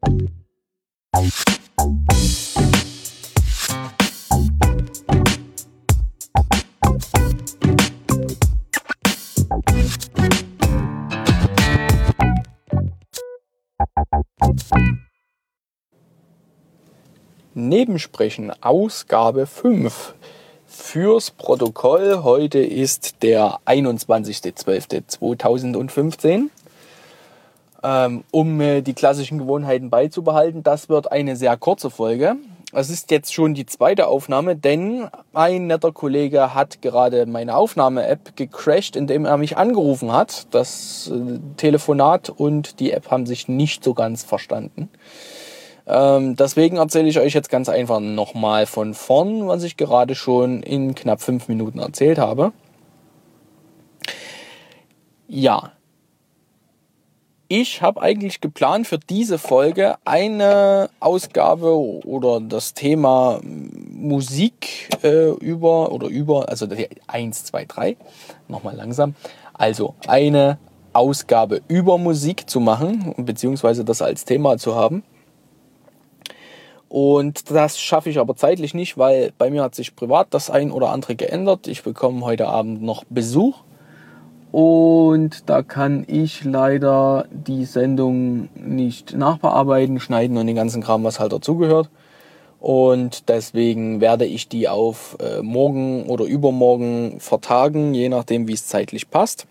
Nebensprechen, Ausgabe 5. Fürs Protokoll, heute ist der 21.12.2015. Um die klassischen Gewohnheiten beizubehalten, das wird eine sehr kurze Folge. Es ist jetzt schon die zweite Aufnahme, denn ein netter Kollege hat gerade meine Aufnahme-App gecrashed, indem er mich angerufen hat. Das Telefonat und die App haben sich nicht so ganz verstanden. Deswegen erzähle ich euch jetzt ganz einfach nochmal von vorn, was ich gerade schon in knapp 5 Minuten erzählt habe. Ja, ich habe eigentlich geplant für diese Folge eine Ausgabe oder das Thema Musik also 1, 2, 3, nochmal langsam. Also eine Ausgabe über Musik zu machen, beziehungsweise das als Thema zu haben. Und das schaffe ich aber zeitlich nicht, weil bei mir hat sich privat das ein oder andere geändert. Ich bekomme heute Abend noch Besuch und da kann ich leider die Sendung nicht nachbearbeiten, schneiden und den ganzen Kram, was halt dazugehört. Und deswegen werde ich die auf morgen oder übermorgen vertagen, je nachdem, wie es zeitlich passt.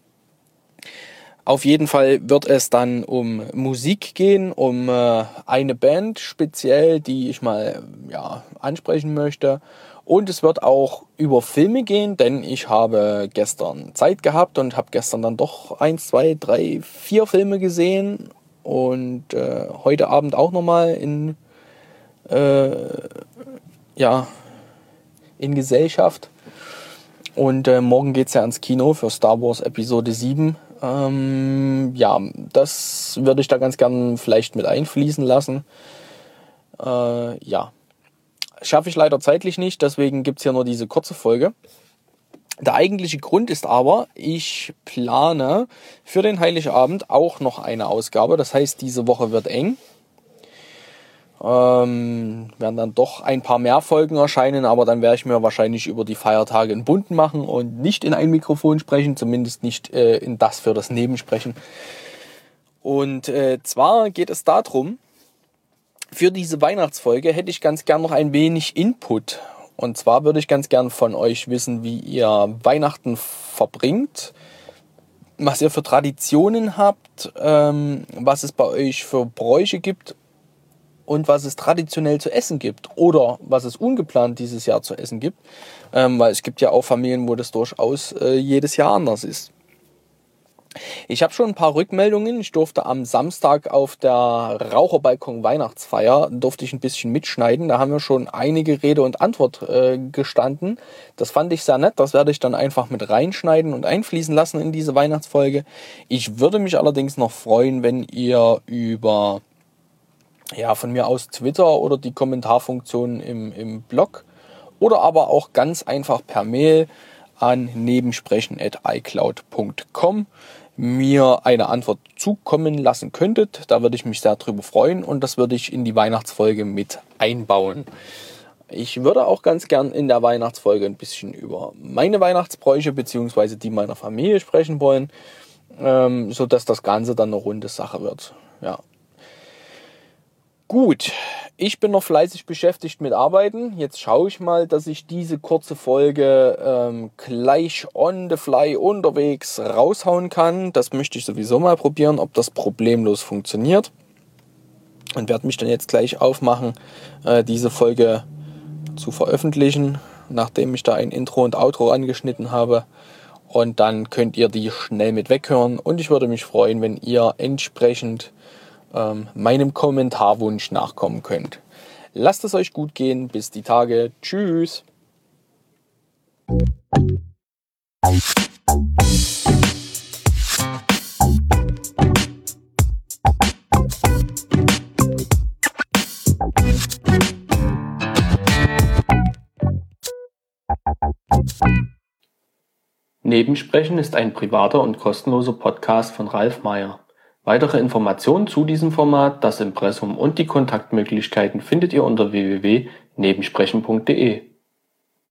Auf jeden Fall wird es dann um Musik gehen, um eine Band speziell, die ich mal ansprechen möchte. Und es wird auch über Filme gehen, denn ich habe gestern Zeit gehabt und habe gestern dann doch 1, 2, 3, 4 Filme gesehen. Und heute Abend auch nochmal in Gesellschaft. Und morgen geht's ja ins Kino für Star Wars Episode 7. Das würde ich da ganz gern vielleicht mit einfließen lassen. Schaffe ich leider zeitlich nicht, deswegen gibt's hier nur diese kurze Folge. Der eigentliche Grund ist aber, ich plane für den Heiligabend auch noch eine Ausgabe. Das heißt, diese Woche wird eng. Werden dann doch ein paar mehr Folgen erscheinen, aber dann werde ich mir wahrscheinlich über die Feiertage einen bunten machen und nicht in ein Mikrofon sprechen, zumindest nicht in das für das Nebensprechen. Und zwar geht es darum, für diese Weihnachtsfolge hätte ich ganz gern noch ein wenig Input. Und zwar würde ich ganz gern von euch wissen, wie ihr Weihnachten verbringt, was ihr für Traditionen habt, was es bei euch für Bräuche gibt und was es traditionell zu essen gibt oder was es ungeplant dieses Jahr zu essen gibt, weil es gibt ja auch Familien, wo das durchaus jedes Jahr anders ist. Ich habe schon ein paar Rückmeldungen. Ich durfte am Samstag auf der Raucherbalkon-Weihnachtsfeier durfte ich ein bisschen mitschneiden. Da haben wir schon einige Rede und Antwort gestanden. Das fand ich sehr nett. Das werde ich dann einfach mit reinschneiden und einfließen lassen in diese Weihnachtsfolge. Ich würde mich allerdings noch freuen, wenn ihr über von mir aus Twitter oder die Kommentarfunktion im Blog oder aber auch ganz einfach per Mail an nebensprechen@icloud.com mir eine Antwort zukommen lassen könntet. Da würde ich mich sehr drüber freuen und das würde ich in die Weihnachtsfolge mit einbauen. Ich würde auch ganz gern in der Weihnachtsfolge ein bisschen über meine Weihnachtsbräuche bzw. die meiner Familie sprechen wollen, sodass das Ganze dann eine runde Sache wird. Ja. Gut, ich bin noch fleißig beschäftigt mit Arbeiten. Jetzt schaue ich mal, dass ich diese kurze Folge gleich on the fly unterwegs raushauen kann. Das möchte ich sowieso mal probieren, ob das problemlos funktioniert. Und werde mich dann jetzt gleich aufmachen, diese Folge zu veröffentlichen, nachdem ich da ein Intro und Outro angeschnitten habe. Und dann könnt ihr die schnell mit weghören. Und ich würde mich freuen, wenn ihr entsprechend meinem Kommentarwunsch nachkommen könnt. Lasst es euch gut gehen. Bis die Tage. Tschüss. Nebensprechen ist ein privater und kostenloser Podcast von Ralf Meyer. Weitere Informationen zu diesem Format, das Impressum und die Kontaktmöglichkeiten findet ihr unter www.nebensprechen.de.